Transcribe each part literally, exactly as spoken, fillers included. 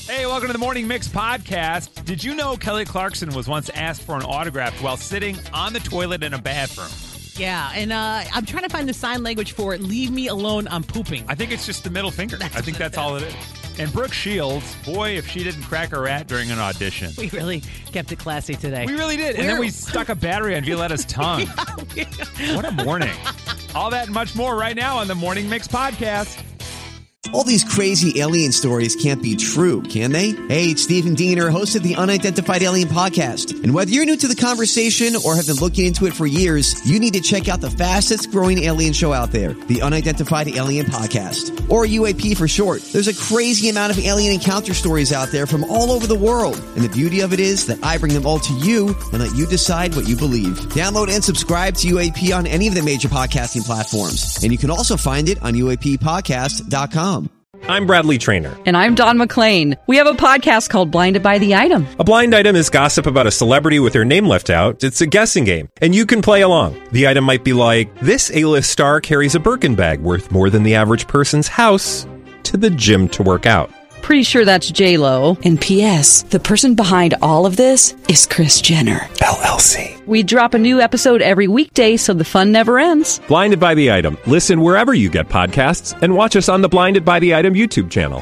Hey, welcome to the Morning Mix podcast. Did you know Kelly Clarkson was once asked for an autograph while sitting on the toilet in a bathroom? Yeah, and uh, I'm trying to find the sign language for it. Leave me alone, I'm pooping. I think it's just the middle finger. That's I think what that's it all it is. And Brooke Shields, boy, if she didn't crack a rat during an audition. We really kept it classy today. We really did. And then we stuck a battery on Violetta's tongue. What a morning. All that and much more right now on the Morning Mix podcast. All these crazy alien stories can't be true, can they? Hey, it's Stephen Diener, host of the Unidentified Alien Podcast. And whether you're new to the conversation or have been looking into it for years, you need to check out the fastest growing alien show out there, the Unidentified Alien Podcast, or U A P for short. There's a crazy amount of alien encounter stories out there from all over the world. And the beauty of it is that I bring them all to you and let you decide what you believe. Download and subscribe to U A P on any of the major podcasting platforms. And you can also find it on U A P podcast dot com. I'm Bradley Trainer. And I'm Don McClain. We have a podcast called Blinded by the Item. A blind item is gossip about a celebrity with their name left out. It's a guessing game, and you can play along. The item might be like, this A-list star carries a Birkin bag worth more than the average person's house to the gym to work out. Pretty sure that's J-Lo. And P S the person behind all of this is Kris Jenner, L L C. We drop a new episode every weekday so the fun never ends. Blinded by the Item. Listen wherever you get podcasts and watch us on the Blinded by the Item YouTube channel.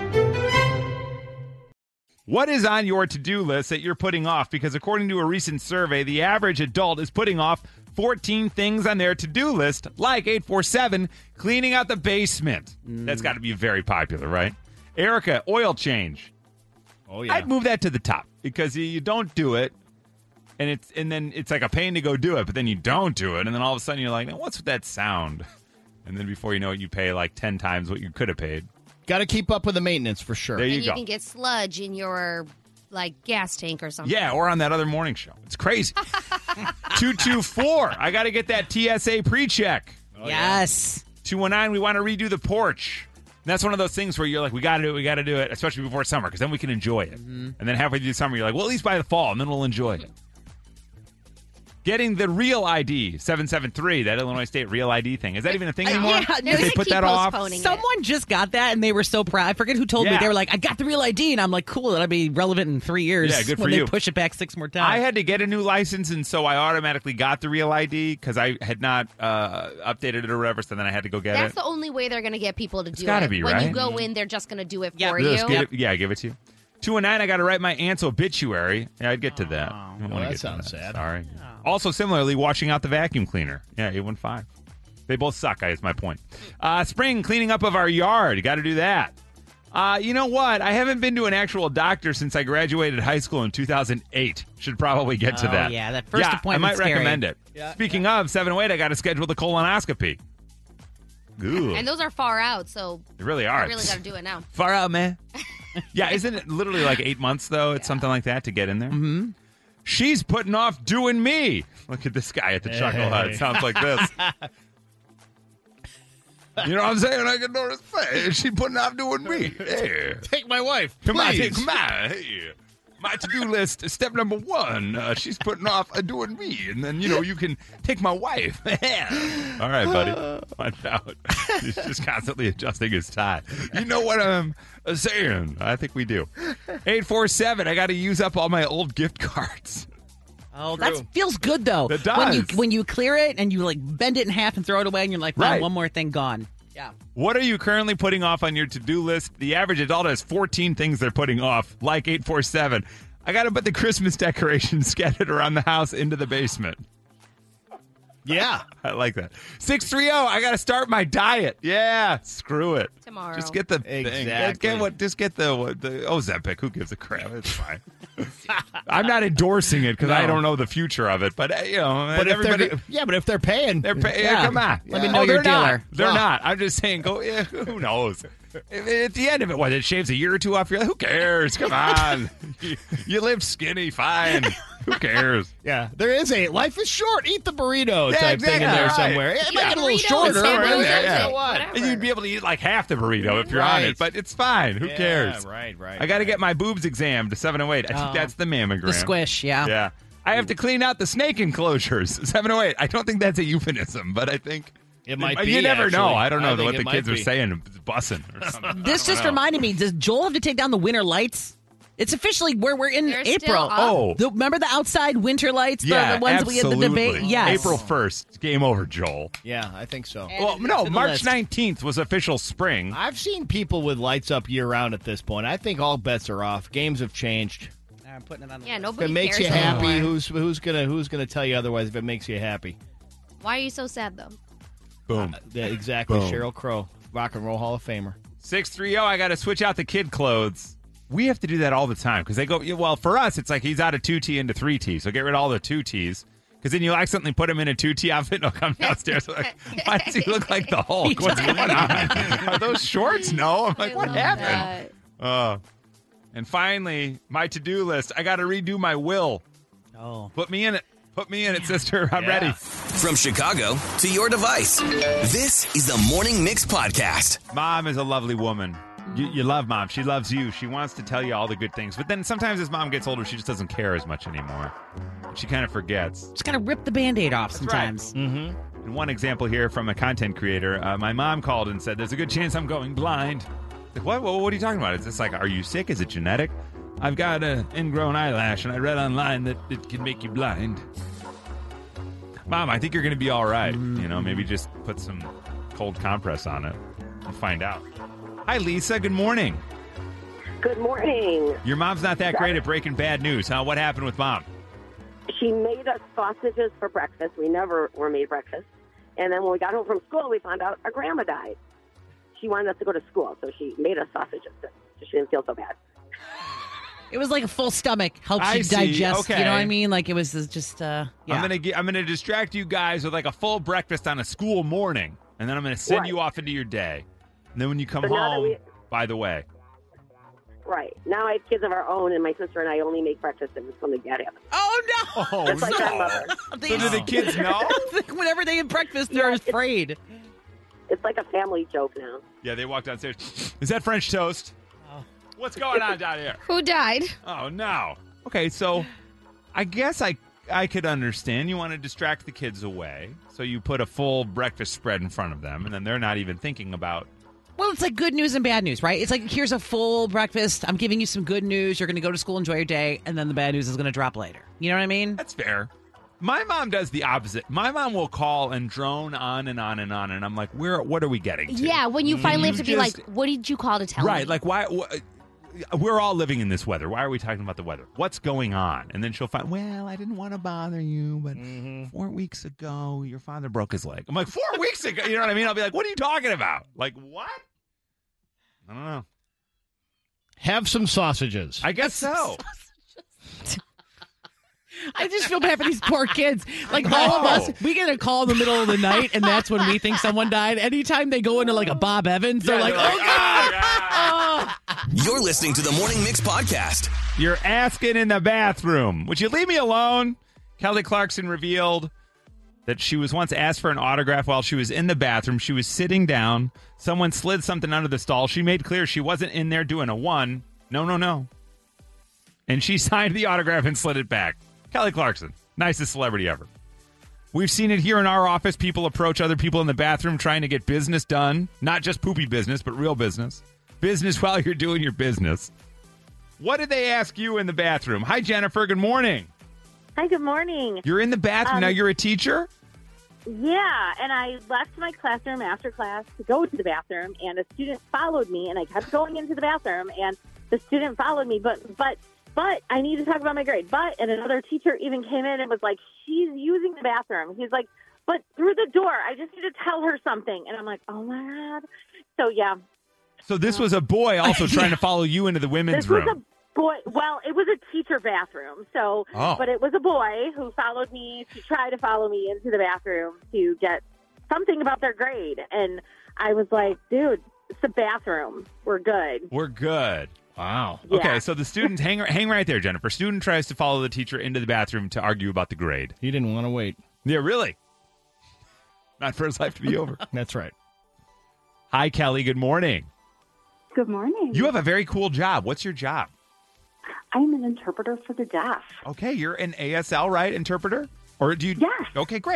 What is on your to-do list that you're putting off? Because according to a recent survey, the average adult is putting off fourteen things on their to-do list, like eight four seven, cleaning out the basement. Mm. That's got to be very popular, right? Erica, oil change. Oh, yeah. I'd move that to the top because you, you don't do it, and it's and then it's like a pain to go do it, but then you don't do it, and then all of a sudden you're like, what's with that sound? And then before you know it, you pay like ten times what you could have paid. Got to keep up with the maintenance for sure. There you and you go. can get sludge in your like gas tank or something. Yeah, or on that other morning show. It's crazy. two two four. I got to get that T S A pre-check. Oh, yes. two one nine, we want to redo the porch. And that's one of those things where you're like, we got to do it, we got to do it, especially before summer, because then we can enjoy it. Mm-hmm. And then halfway through the summer, you're like, well, at least by the fall, and then we'll enjoy it. Getting the real I D, seven seven three, that Illinois State real I D thing. Is that even a thing anymore? Yeah, Did they put that off? Someone just got that, and they were so proud. I forget who told yeah. me. They were like, I got the real I D, and I'm like, cool, that'll be relevant in three years Yeah, good for when you. they push it back six more times. I had to get a new license, and so I automatically got the real I D because I had not uh, updated it or whatever, so then I had to go get That's it. the only way they're going to get people to It's do gotta it. be, when right? you go in, they're just going to do it Yep. for Just you. get it- yeah, give it to you. two one nine, I got to write my aunt's obituary. Yeah, I'd get to that. I don't Oh, wanna that get to sounds sad. Sorry. Also, similarly, washing out the vacuum cleaner. Yeah, eight one five. They both suck, is my point. Uh, spring, cleaning up of our yard. You got to do that. Uh, you know what? I haven't been to an actual doctor since I graduated high school in two thousand eight. Should probably get to Oh, that. yeah, that first yeah, appointment's I might scary. recommend it. Yeah, Speaking of seven oh eight, I got to schedule the colonoscopy. Ooh, And those are far out, so they really I are. really got to do it now. Far out, man. Yeah, isn't it literally like eight months, though? It's something like that to get in there. Mm-hmm. She's putting off doing me. Look at this guy at the Chuckle Hut. It sounds like this. You know what I'm saying? I can notice. Hey, she's putting off doing me. Hey. Take my wife, Come on, please. come on. Hey. My to-do list, step number one, uh, she's putting off uh, doing me. And then, you know, you can take my wife. All right, buddy. Find out. He's just constantly adjusting his tie. You know what I'm saying? I think we do. eight four seven, I got to use up all my old gift cards. Oh, that feels good, though. It does. When you, when you clear it and you, like, bend it in half and throw it away, and you're like, wow, Right. one more thing gone. Yeah. What are you currently putting off on your to-do list? The average adult has fourteen things they're putting off, like eight four seven. I got to put the Christmas decorations scattered around the house into the basement. Yeah. I like that. six three zero, I got to start my diet. Yeah, screw it. Tomorrow. Just get the thing. Exactly. Get, get what, just get the, what, the Ozempic. Who gives a crap? It's fine. I'm not endorsing it because I No. don't know the future of it. But, uh, you know, But if everybody... they're, yeah, but if they're paying, They're pay- Yeah. Come on. Let me Yeah. know Oh, your they're not. dealer. They're Well. not. I'm just saying, go, yeah, who knows? If, at the end of it, what, it shaves a year or two off your life? Who cares? Come on. you, you lived skinny, fine. Who cares? yeah, there is a life is short. Eat the burrito Yeah, type thing in there exactly. somewhere. It might Yeah. get a little Burrito shorter. and but somewhere in there, so yeah. what? Whatever. And you'd be able to eat like half the burrito if you're on Right. it, but it's fine. Who Yeah, cares? right, right, I got to right. get my boobs examined to seven oh eight. I think Oh. that's the mammogram. The squish, yeah. Yeah. I have to clean out the snake enclosures. seven oh eight. I don't think that's a euphemism, but I think It might be. You never actually. know. I don't know I think what it the might kids be. are saying. It's bussing or something. This just reminded me. Does Joel have to take down the winter lights? It's officially where we're in They're still April. up. Oh. The, remember the outside winter lights? The, Yeah, the ones absolutely. we had the debate? Yes. April first. Game over, Joel. Yeah, I think so. And Well, it's no, to the March list. nineteenth was official spring. I've seen people with lights up year round at this point. I think all bets are off. Games have changed. I'm putting it on the Yeah, list. nobody If it makes cares you happy, anymore. who's who's gonna who's gonna tell you otherwise? If it makes you happy, Why are you so sad, though? Boom. yeah, exactly. Boom. Cheryl Crow, Rock and Roll Hall of Famer. six three zero, I got to switch out the kid clothes. We have to do that all the time because they go, yeah, well, for us, it's like he's out of two T into three T. So get rid of all the two T's because then you accidentally put him in a two T outfit and he'll come downstairs. Like, why does he look like the Hulk? What's going on? Are those shorts? No. I'm like, I what love happened? that. Uh, and finally, my to do list. I got to redo my will. Oh. Put me in it. Put me in it, sister. I'm Yeah. ready. From Chicago to your device, this is the Morning Mix Podcast. Mom is a lovely woman. You, you love Mom. She loves you. She wants to tell you all the good things. But then sometimes as Mom gets older, she just doesn't care as much anymore. She kind of forgets. Just got to rip the Band-Aid off right. sometimes. Mm-hmm. And one example here from a content creator, uh, my mom called and said, there's a good chance I'm going blind. Like, what, what, what are you talking about? Is this like, are you sick? Is it genetic? I've got an ingrown eyelash, and I read online that it can make you blind. Mom, I think you're going to be all right. You know, maybe just put some cold compress on it and find out. Hi, Lisa. Good morning. Good morning. Your mom's not that great at breaking bad news, huh? What happened with Mom? She made us sausages for breakfast. We never were made breakfast. And then when we got home from school, we found out our grandma died. She wanted us to go to school, so she made us sausages so she didn't feel so bad. It was like a full stomach. Helps I you see. digest. Okay. You know what I mean? Like it was just, uh, yeah. I'm gonna get, I'm gonna distract you guys with like a full breakfast on a school morning, and then I'm gonna send Right. you off into your day. And then when you come But now that home, we- by the way, Right. Now I have kids of our own, and my sister and I only make breakfast if something bad happens. Oh, no. oh Just like our no! mother. So do the kids know? Whenever they eat breakfast, they're Yeah, it's- afraid. It's like a family joke now. Yeah, they walk downstairs. Is that French toast? Oh. What's going on down here? Who died? Oh no. Okay, so I guess I I could understand you want to distract the kids away, so you put a full breakfast spread in front of them, and then they're not even thinking about. Well, it's like good news and bad news, right? It's like, here's a full breakfast. I'm giving you some good news. You're going to go to school, enjoy your day, and then the bad news is going to drop later. You know what I mean? That's fair. My mom does the opposite. My mom will call and drone on and on and on, and I'm like, "Where? What are we getting to?" Yeah, when you finally You have to be just- like, what did you call to tell right. me? Like, why? Wh- we're all living in this weather. Why are we talking about the weather? What's going on? And then she'll find, well, I didn't want to bother you, but four weeks ago, your father broke his leg. I'm like, four weeks ago? You know what I mean? I'll be like, what are you talking about? Like, what? I don't know. Have some sausages. I guess so. I just feel bad for these poor kids. Like all of us, we get a call in the middle of the night, and that's when we think someone died. Anytime they go into like a Bob Evans, they're Yeah, like, they're oh, like, God. "Oh, God." You're listening to the Morning Mix Podcast. You're asking in the bathroom. Would you leave me alone? Kelly Clarkson revealed that she was once asked for an autograph while she was in the bathroom. She was sitting down. Someone slid something under the stall. She made clear she wasn't in there doing a one. No, no, no. And she signed the autograph and slid it back. Kelly Clarkson, nicest celebrity ever. We've seen it here in our office. People approach other people in the bathroom trying to get business done. Not just poopy business, but real business. Business while you're doing your business. What did they ask you in the bathroom? Hi, Jennifer. Good morning. Hi, good morning. You're in the bathroom. Um, now you're a teacher? Yeah, and I left my classroom after class to go to the bathroom, and a student followed me, and I kept going into the bathroom, and the student followed me, but but but I need to talk about my grade. But and another teacher even came in and was like, she's using the bathroom. He's like, but through the door, I just need to tell her something. And I'm like, oh my God. So yeah. So this was a boy also trying to follow you into the women's This room. was a boy. Well, it was a teacher bathroom. So, Oh. but it was a boy who followed me to try to follow me into the bathroom to get something about their grade. And I was like, dude, it's a bathroom. We're good. We're good. Wow. Yeah. Okay, so the student, hang, hang right there, Jennifer. Student tries to follow the teacher into the bathroom to argue about the grade. He didn't want to wait. Yeah, really? Not for his life to be over. That's right. Hi, Kelly. Good morning. Good morning. You have a very cool job. What's your job? I'm an interpreter for the deaf. Okay, you're an A S L, right? Interpreter? Or do you? Yes. Okay, great.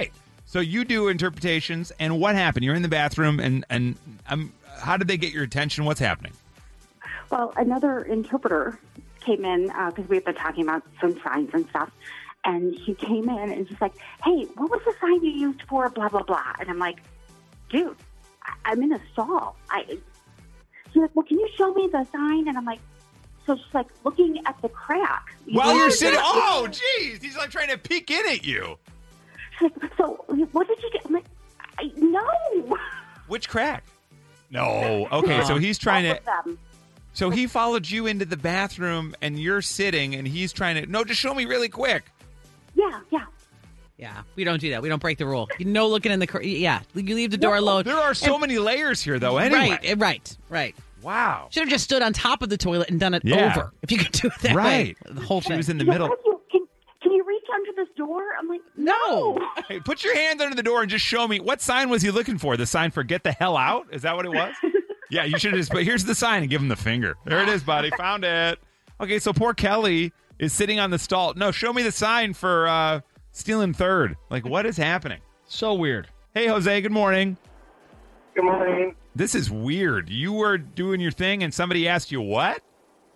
So you do interpretations, and what happened? You're in the bathroom, and and um, how did they get your attention? What's happening? Well, another interpreter came in because we had been talking about some signs and stuff. And she came in and she's like, hey, what was the sign you used for blah, blah, blah? And I'm like, dude, I- I'm in a stall. I. She's like, well, can you show me the sign? And I'm like, so she's like looking at the crack. While know, you're the- sitting, oh, geez, he's like trying to peek in at you. She's like, so what did you get? I'm like, I, no. Which crack? No. Okay, so he's trying All to. of them. So he followed you into the bathroom, and you're sitting, and he's trying to. No, just show me really quick. Yeah, yeah. Yeah, we don't do that. We don't break the rule. You know, looking in the cor- yeah, you leave the door alone. There are so And- many layers here, though. Anyway, Right, eh, right, right. Wow. Should have just stood on top of the toilet and done it Yeah. over. If you could do it that Right. way, the whole She thing. was in the She's like, middle. Can you, can, can you reach under this door? I'm like, no. Hey, put your hands under the door and just show me what sign was he looking for? The sign for "Get the hell out"? Is that what it was? Yeah, you should have just. But here's the sign and give him the finger. There it is, buddy. Found it. Okay, so poor Kelly is sitting on the stall. No, show me the sign for uh, stealing third. Like, what is happening? So weird. Hey, Jose. Good morning. Good morning. This is weird. You were doing your thing and somebody asked you what?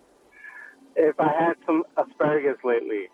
If I had some asparagus lately.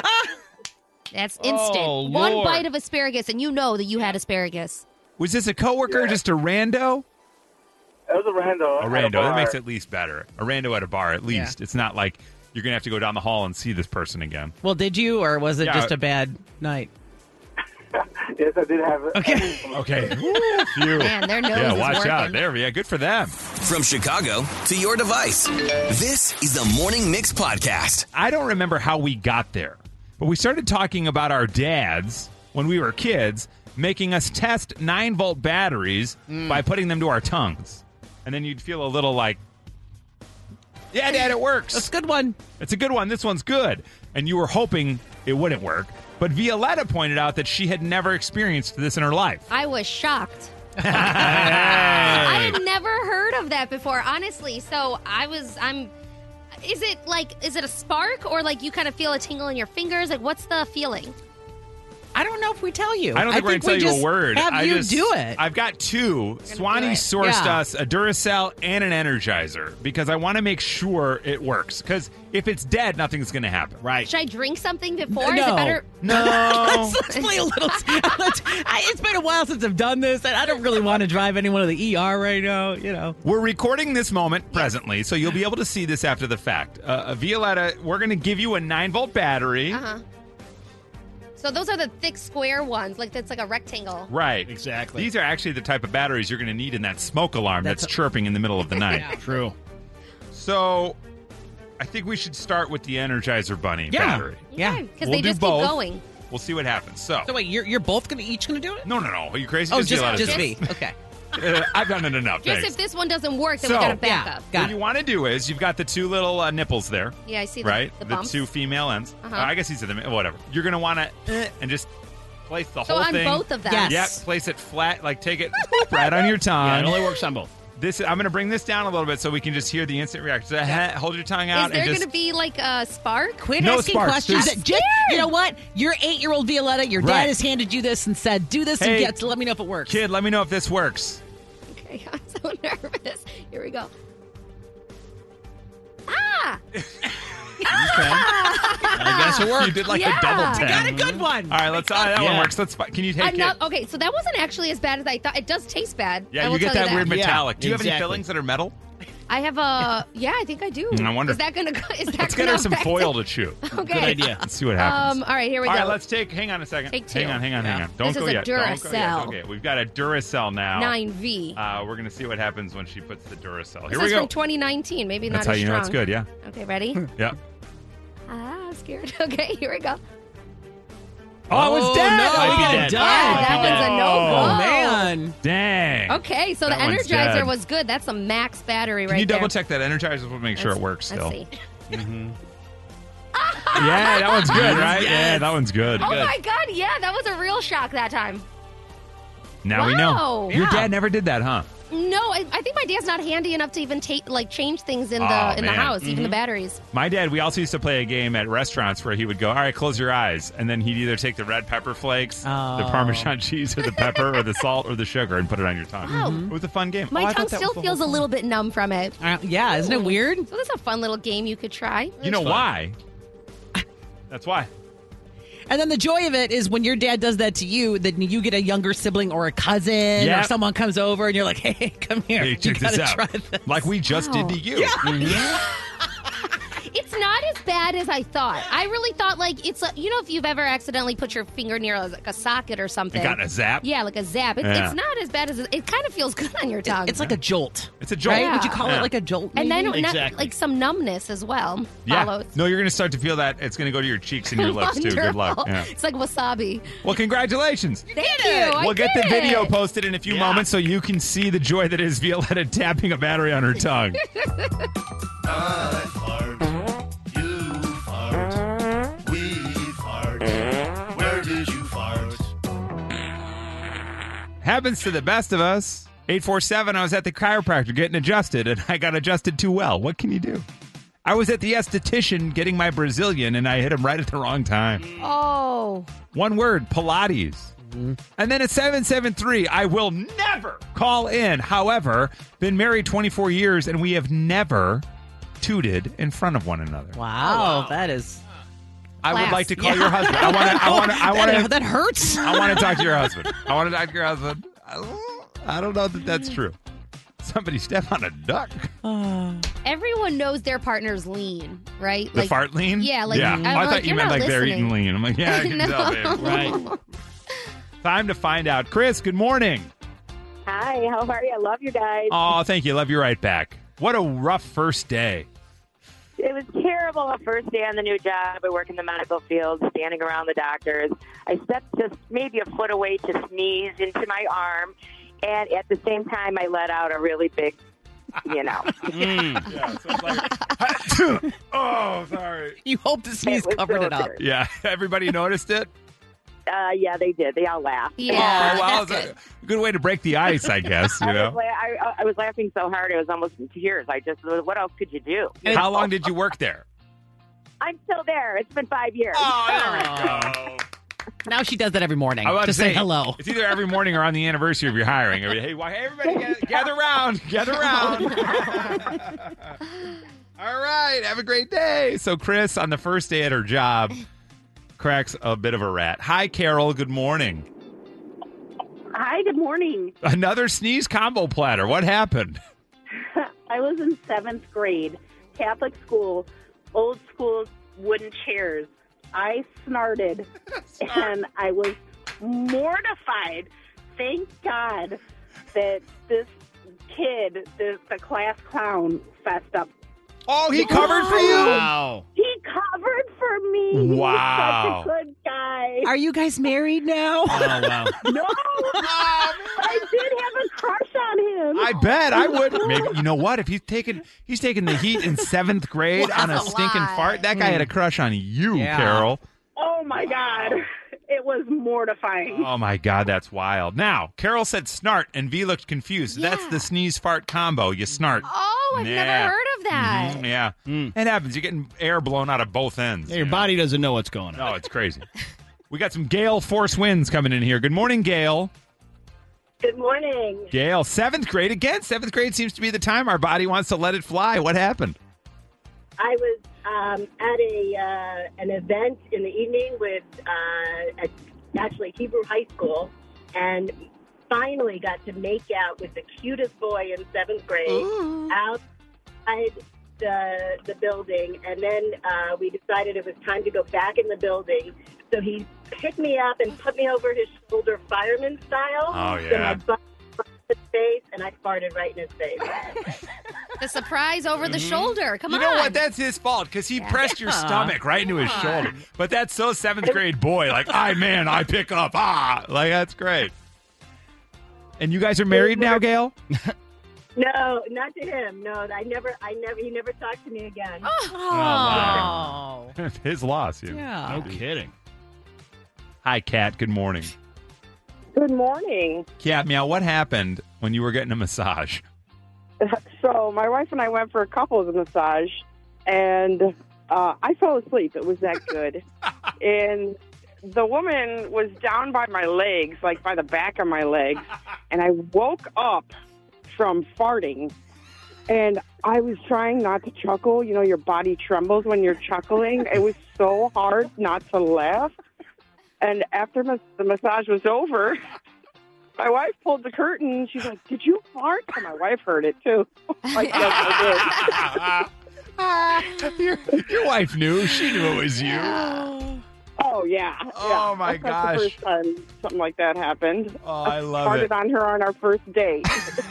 That's instant. Oh, One Lord. bite of asparagus, and you know that you had asparagus. Was this a coworker or just a rando? It was a rando. A at rando. That bar. makes it at least better. A rando at a bar, at least. It's not like you're going to have to go down the hall and see this person again. Well, did you, or was it Yeah. just a bad night? Yes, I did have it. Okay. Okay. Phew. Man, their nose Yeah, is watch working. out. There, yeah, good for them. From Chicago to your device, this is the Morning Mix Podcast. I don't remember how we got there, but we started talking about our dads when we were kids making us test nine volt batteries by putting them to our tongues. And then you'd feel a little like, yeah, Dad, it works. That's a good one. It's a good one. This one's good. And you were hoping it wouldn't work. But Violetta pointed out that she had never experienced this in her life. I was shocked. Hey. I had never heard of that before, honestly. So I was, I'm, is it like, is it a spark or like you kind of feel a tingle in your fingers? Like, what's the feeling? I don't know if we tell you. I don't think we're going to tell we you just a word. Have I you just, do it. I've got two. Swanee do it. sourced Yeah. us a Duracell and an Energizer because I want to make sure it works. Because if it's dead, nothing's going to happen. Right. Should I drink something before? No. Is it better? No. let's, let's play a little. let's, I, it's been a while since I've done this, and I don't really want to drive anyone to the E R right now. You know. We're recording this moment presently, so you'll be able to see this after the fact. Uh, Violetta, we're going to give you a nine volt battery. Uh-huh. So those are the thick square ones, like that's like a rectangle. Right. Exactly. These are actually the type of batteries you're going to need in that smoke alarm that's, That's a- chirping in the middle of the night. Yeah. True. So I think we should start with the Energizer Bunny Yeah. battery. Yeah. Because We'll they do just both. keep going. We'll see what happens. So, So wait, you're you're both gonna each gonna do it? no, no, no. Are you crazy? Oh, just Violetta just do me. it. Okay. Uh, I've done it enough. Just Thanks. if this one doesn't work, then So- we got to back Yeah. up. Got what it. you want to do is you've got the two little uh, nipples there, Yeah, I see the, right? the bumps. two female ends. Uh-huh. Uh, I guess these are the whatever. You're going to want to uh, and just place the so whole on thing. both of them. Yes. Yep, place it flat, like take it right on your tongue. Yeah, it only works on both. This I'm going to bring this down a little bit so we can just hear the instant reaction. So, uh, hold your tongue out Is there and going just to be like a spark? Quit No asking sparks. questions. There's- That just, you know what? You're eight-year-old Violetta. Your dad Right. has handed you this and said, "Do this Hey, and get. Let me know if it works." kid, let me know if this works. Okay, I'm so nervous. Here we go. Ah! I guess it worked. You did like Yeah. a double I tap. Got a good one. All right, let's. Uh, that one Yeah. works. Let's. Can you take Ano- it? okay, so that wasn't actually as bad as I thought. It does taste bad. Yeah, I you will get tell that you weird Yeah, metallic. Do you have any exactly. fillings that are metal? I have a. Yeah, I think I do. I wonder. Is that gonna? go- Is that Let's gonna get her some affect foil it? to chew. Okay. Good idea. Let's see what happens. Um. All right, here we All go. right, let's take. Hang on a second. Take two. Hang on, hang on, hang on. Don't This go is a yet. Don't go yet. Duracell. Okay, we've got a Duracell now. nine V. Uh, we're gonna see what happens when she puts the Duracell. Here This we is go. from twenty nineteen. Maybe That's not how as you know strong. it's good. Yeah. Okay, ready? Yeah. Ah, I'm scared. Okay, here we go. Oh, it was dead. No, Might we be got dead. it done. Yeah, that one's a no-go. Oh man. Dang. Okay, so That the one's Energizer dead. was good. That's a max battery Can right you double there. check that Energizer? We'll make sure Let's- it works let's still. see. Yeah, that one's good, right? Yes. Yeah, that one's good. Oh my god, yeah, that was a real shock that time. Now we know. Wow. Your Yeah. dad never did that, huh? No, I, I think my dad's not handy enough to even take like change things in the Oh, in the man. house, even Mhm. the batteries. My dad, we also used to play a game at restaurants where he would go, all right, close your eyes. And then he'd either take the red pepper flakes, the Oh. Parmesan cheese, or the pepper, or the salt, or the sugar, and put it on your tongue. Wow. It was a fun game. My Oh, I tongue thought that still was the feels whole a little bit numb from it. Uh, yeah, isn't it weird? So that's a fun little game you could try. You know why? That's why. And then the joy of it is when your dad does that to you, then you get a younger sibling or a cousin Yep. or someone comes over and you're like, hey, come here. Hey, you check this gotta out. try this. Like we just did to you. It's not as bad as I thought. I really thought like it's a, you know if you've ever accidentally put your finger near like a socket or something. And gotten a zap? Yeah, like a zap. It, Yeah. It's not as bad as it, it kind of feels good on your tongue. It's like a jolt. It's a jolt. Right? Would you call Yeah. it like a jolt? and then maybe? not, like some numbness as well Yeah. follows. No, you're going to start to feel that. It's going to go to your cheeks and your lips, too. Good luck. Wonderful. Yeah. It's like wasabi. Well, congratulations. Thank you. I We'll get the did video it. posted in a few moments so you can see the joy that is Violetta tapping a battery on her tongue. I fart. You fart. We fart. Where did you fart? Happens to the best of us. eight four seven, I was at the chiropractor getting adjusted, and I got adjusted too well. What can you do? I was at the esthetician getting my Brazilian, and I hit him right at the wrong time. Oh. One word, Pilates. And then at seven seven three, I will never call in. However, been married twenty-four years, and we have never tooted in front of one another. Wow, that is. I would Class. like to call Yeah. your husband. I want to. I want to. I want That- to. that hurts. I want to talk to your husband. I want to talk to your husband. I don't know that that's true. Somebody step on a duck. Everyone knows their partner's lean, right? The fart lean? Yeah, like yeah. I'm I like, thought you you're meant not like they're listening. eating lean. I'm like, yeah, I can No. tell, babe. Right. Time to find out. Chris, good morning. Hi, how are you? I love you guys. Oh, thank you. Love you right back. What a rough first day. It was terrible the first day on the new job. I work in the medical field, standing around the doctors. I stepped just maybe a foot away to sneeze into my arm, and at the same time, I let out a really big, you know. Yeah, so it's like, oh, sorry. You hope the sneeze It was covered it up. filtered. Yeah, everybody noticed it? Uh, yeah, they did. They all laughed. Oh, well, it's a good way to break the ice, I guess, you I, know. was la- I, I was laughing so hard it was almost in tears. I just, what else could you do? How long did you work there? I'm still there. It's been five years. Oh, Now she does that every morning I was about to to say, say hello. It's either every morning or on the anniversary of your hiring. Every- Hey, why, hey, everybody, gather, gather around, gather around. All right, have a great day. So, Chris, on the first day at her job, cracks a bit of a rat. Hi, Carol. Good morning. Hi, good morning. Another sneeze combo platter. What happened? I was in seventh grade, Catholic school, old school wooden chairs. I snarted, and I was mortified. Thank God that this kid, the, the class clown, fessed up. Oh, he covered for you? Wow. He covered for me. Wow. He's such a good guy. Are you guys married now? Oh, wow. No, I did have a crush on him. I bet I would. Maybe you know what? If he's taking he's taking the heat in seventh grade on a That's a stinking lie. fart, that guy had a crush on you, Yeah. Carol. Oh my God, it was mortifying. Oh my God, that's wild. Now, Carol said snart, and V looked confused. That's Yeah. the sneeze fart combo. You snart. Oh, I've Yeah. never heard of that. Mhm, yeah, it happens. You're getting air blown out of both ends. Yeah, your body doesn't know what's going on. No, it's crazy. We got some Gale Force winds coming in here. Good morning, Gale. Good morning. Gale, seventh grade again. Seventh grade seems to be the time our body wants to let it fly. What happened? I was um, at a uh, an event in the evening with uh, at actually Hebrew High School, and finally got to make out with the cutest boy in seventh grade outside the the building, and then uh, we decided it was time to go back in the building. So he picked me up and put me over his shoulder, fireman style. Oh, So yeah. my butt was in his face, and I farted right in his face. The surprise over the shoulder. Come you on. know what? That's his fault because he pressed your stomach right into his shoulder. But that's so seventh grade boy. Like, I man, I pick up. Ah, like that's great. And you guys are married now, Gail? No, not to him. No, I never, I never, he never talked to me again. Oh. His loss. Yeah. Yeah. No kidding. Hi, Kat. Good morning. Good morning. Cat Meow, what happened when you were getting a massage? So my wife and I went for a couples massage, and uh, I fell asleep. It was that good. And the woman was down by my legs, like by the back of my legs, and I woke up from farting, and I was trying not to chuckle. You know, your body trembles when you're chuckling. It was so hard not to laugh. And after mas- the massage was over, my wife pulled the curtain. She's like, "Did you fart?" And my wife heard it, too. Like, yes, I did. your, your wife knew. She knew it was you. Oh, yeah. Oh, yeah. my That's gosh. the first time something like that happened. Oh, I love Farted it. on her on our first date.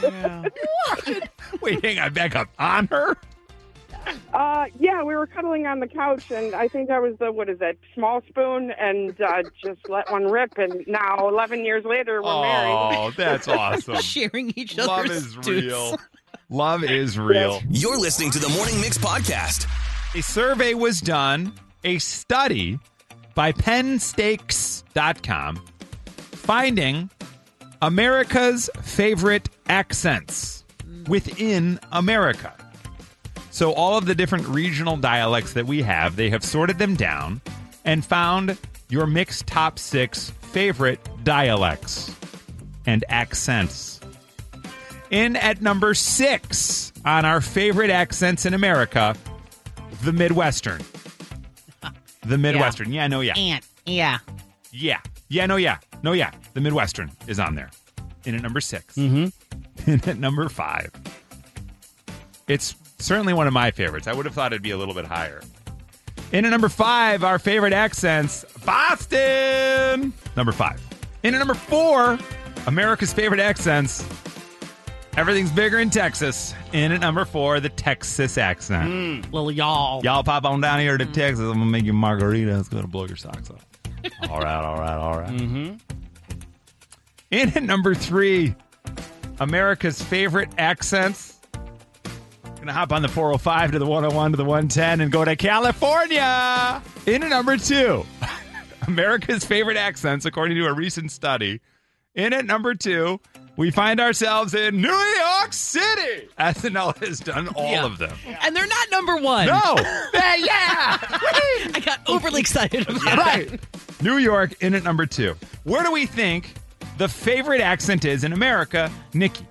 Wait, hang on. Back up. On her? Uh, yeah, we were cuddling on the couch, and I think I was the, what is that, small spoon, and uh, just let one rip. And now, eleven years later, we're married. Oh, that's awesome. Sharing each Love other's is stoots. real. Love is real. You're listening to the Morning Mix podcast. A survey was done, a study by penn stakes dot com, finding America's favorite accents within America. So all of the different regional dialects that we have, they have sorted them down and found your mixed top six favorite dialects and accents. In at number six on our favorite accents in America, the Midwestern. The Midwestern. Yeah, no, yeah. Ant. Yeah. Yeah. Yeah, no, yeah. No, yeah. The Midwestern is on there. In at number six. Mm-hmm. In at number five. It's certainly one of my favorites. I would have thought it'd be a little bit higher. In at number five, our favorite accents, Boston. Number five. In at number four, America's favorite accents, everything's bigger in Texas. In at number four, the Texas accent. Mm. Little y'all. Y'all pop on down here to Texas. I'm going to make you a margarita. It's going to blow your socks off. All right, all right, all right. Mm-hmm. In at number three, America's favorite accents. Going to hop on the four oh five to the one oh one to the one ten and go to California. In at number two, America's favorite accents, according to a recent study. In at number two, we find ourselves in New York City. S N L has done all Yeah. of them. And they're not number one. No. yeah. yeah. I got overly excited about Yeah. that. Right. New York in at number two. Where do we think the favorite accent is in America, Nikki?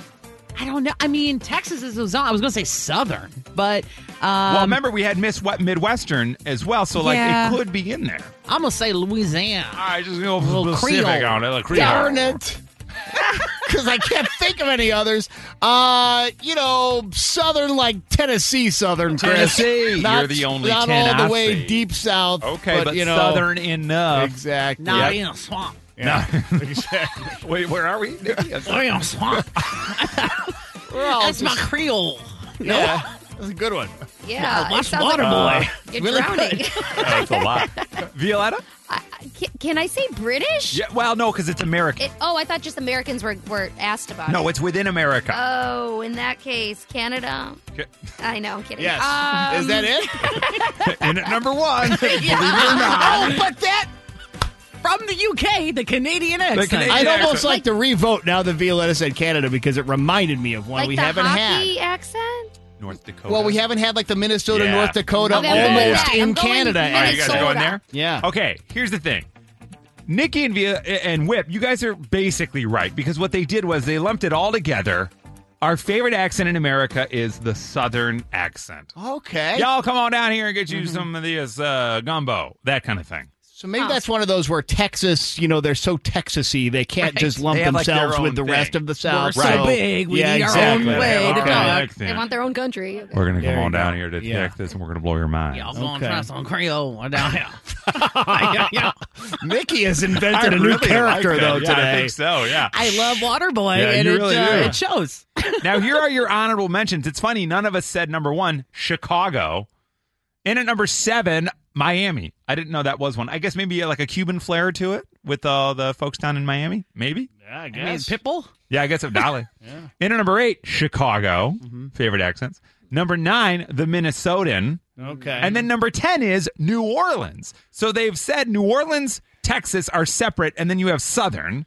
I don't know. I mean, Texas is a zone. I was going to say Southern, but um, well, remember we had Miss what Midwestern as well, so like Yeah. it could be in there. I'm going to say Louisiana. All right, just go a little specific Creole. on it. Like Creole. Darn it. Because I can't think of any others. Uh, you know, Southern, like Tennessee Southern, Chris. Tennessee, Not, you're the only Not all the way Tennessee. deep south. Okay, but, you know, Southern enough. Exactly. Not Yep. in a swamp. No. exactly. Wait, where are we? Nikki? Not in a swamp. We're all That's my just- Creole. No? Yeah, that's a good one. Yeah, watch it sounds Water like Boy. You're Really drowning. good. That's a lot. Violetta? Can, can I say British? Yeah. Well, no, because it's American. It, oh, I thought just Americans were, were asked about it. No, it's within America. Oh, in that case, Canada. Okay. I know, I'm kidding. Yes. Um, Is that it? In at number one. Believe it or Oh, not. but that from the U K, the Canadian accent. Canadian- I'd accent. almost like to revote now that Violetta said Canada because it reminded me of one like we the haven't hockey had. accent? North Dakota. Well, we haven't had like the Minnesota, Yeah. North Dakota, Okay, I'm going almost back. in I'm going Canada. All right, you guys are going Minnesota. there? Yeah. Okay, here's the thing. Nikki and Via and Whip, you guys are basically right because what they did was they lumped it all together. Our favorite accent in America is the Southern accent. Okay. Y'all come on down here and get you some of this uh, gumbo, that kind of thing. So maybe that's one of those where Texas, you know, they're so Texasy they can't just lump They have, like, their themselves own with the thing. rest of the South. so So- big, we yeah, need our exactly. own way They to have talk. our own They accent. want their own country. Okay. We're going to There come you on go. down here to Yeah. Texas and we're going to blow your mind. Y'all going Okay. to try some Creole down here. yeah, yeah. Mickey has I invented a new really character, like that. though, Yeah, I today. think so, yeah. I love Waterboy, Yeah, and you it, really uh, do. it shows. Now, here are your honorable mentions. It's funny, none of us said number one, Chicago. In at number seven, Miami. I didn't know that was one. I guess maybe like a Cuban flair to it with uh, the folks down in Miami. Maybe. Yeah, I I mean, Pitbull? Yeah, I guess it's Dolly. In at number eight, Chicago. Favorite accents. Number nine, the Minnesotan. Okay. And then number ten is New Orleans. So they've said New Orleans, Texas are separate, and then you have Southern.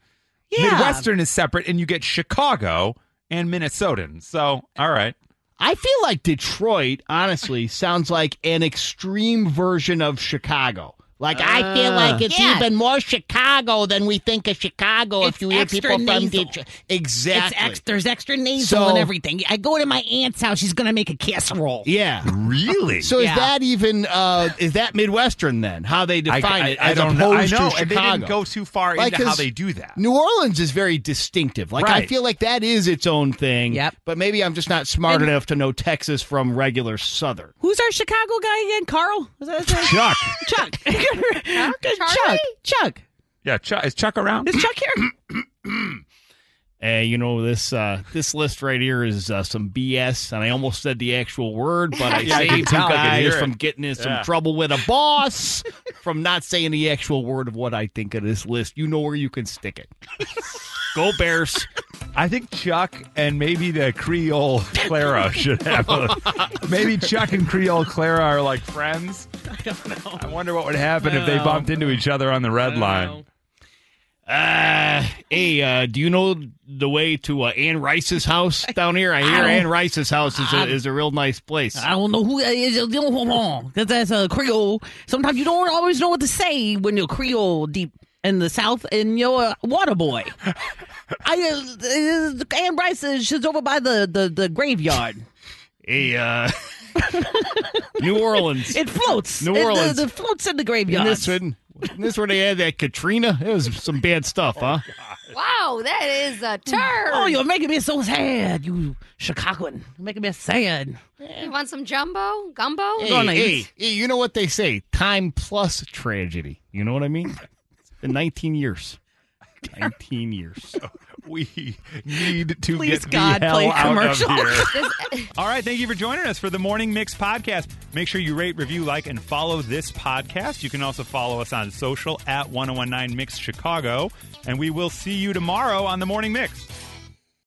Yeah. Midwestern is separate, and you get Chicago and Minnesotan. So, all right. I feel like Detroit, honestly, sounds like an extreme version of Chicago. Like, I feel like it's yeah. even more Chicago than we think of Chicago It's if you hear extra people from nasal. Detroit. Exactly. It's ex- there's extra nasal So- and everything. I go to my aunt's house. She's going to make a casserole. Yeah. Really? So is Yeah. that even, uh, is that Midwestern then? How they define I, it I, I as don't know. I opposed know, to and they Chicago? didn't go too far Like, into how 'cause they do that. New Orleans is very distinctive. Like, I Right. feel like that is its own thing. Yep. But maybe I'm just not smart And- enough to know Texas from regular Southern. Who's our Chicago guy again? Carl? Is that his name? Chuck. Chuck. Charlie? Chuck. Chuck. Yeah, Chuck, is Chuck around? Is Chuck here? Hey, you know, this uh, this list right here is uh, some B S, and I almost said the actual word, but I Yeah, I can saved you tell, I can guys hear it. from getting in some Yeah. trouble with a boss from not saying the actual word of what I think of this list. You know where you can stick it. Go Bears. I think Chuck and maybe the Creole Clara should have a. Maybe Chuck and Creole Clara are like friends. I don't know. I wonder what would happen I if they don't bumped know. into each other on the red I line. don't know. Uh, hey, uh, do you know the way to uh, Ann Rice's house down here? I hear don't- Ann Rice's house is a, I- is a real nice place. I don't know who that is. Because that's a Creole. Sometimes you don't always know what to say when you're Creole deep in the South and you're a water boy. I uh, Ann Bryce is she's over by the, the, the graveyard. Hey, uh, New Orleans. It floats. New It- Orleans. the, the floats in the In graveyard. this one, in this where they had that Katrina. It was some bad stuff, huh? Wow, that is a turn. Oh, you're making me so sad, you Chicagoan. You're making me sad. You want some jumbo? Gumbo? Hey, Go on, hey, ladies. hey, you know what they say? Time plus tragedy. You know what I mean? It's been nineteen years. nineteen years. We need to Please, get God, the hell play a out commercial. of here. All right, thank you for joining us for the Morning Mix podcast. Make sure you rate, review, like, and follow this podcast. You can also follow us on social at ten nineteen Mix Chicago, and we will see you tomorrow on the Morning Mix.